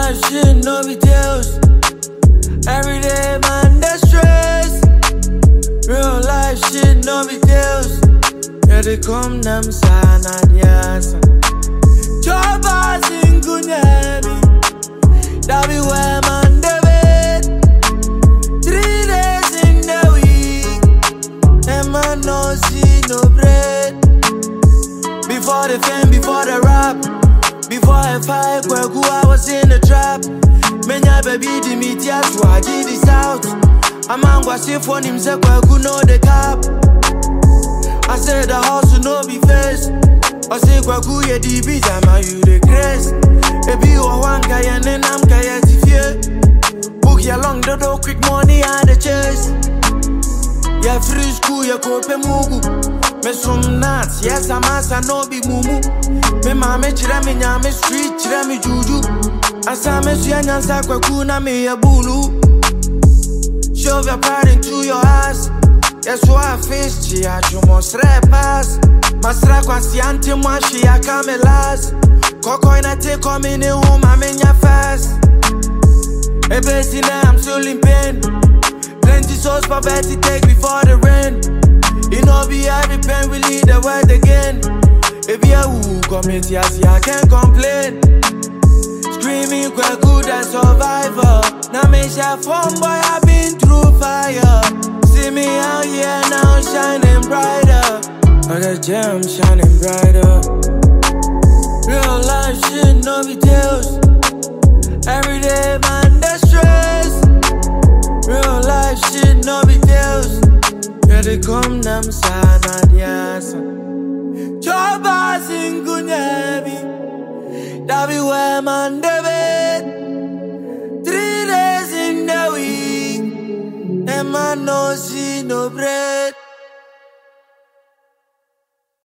life shit, no details. Every day, man, the stress. Real life shit, no details. Yeah, they come them sana diasa. Jobbers in Gunyami. That be where man the bed. 3 days in the week. And man no see no bread. Before the fame, before the rap. Before I fight, I was in the trap. Menya baby di media so I did this out. A man go say for him say Kwaku know the cap. I said the house no be face. I say Kwaku ye di be jama you the grace. Ebi o wan kaya nenam kaya tifie. Book ya long the door quick money and the chase. Ya free school ya kope mugu. Me some nuts, yes I'm asa no big mumu. Me mama chira me nyame street chira me juju. Asa me suya nyansa Kwaku na me ya bulu. Shove your pride into your ass. Yes, so I face chia, you must repass. Masra kwasi anti mwashi ya kamelas. Koko ina take coming in home, I'm in your fast. A basin, I'm still in pain. Plenty souls for Betty take before the rain. You know, be every pain, we lead the world again. If you who commit, yes, I can't complain. Screaming, quite good as survivor. Now me share phone boy, I've been through fire. See me out here now shining brighter. I got gems shining brighter. Real life shit, no details. Every day man, the stress. Real life shit, no details. Yeah, they come them sana diasa. Jobbers in Gunyami. That be where man the bed. 3 days in the week. And man no see no bread.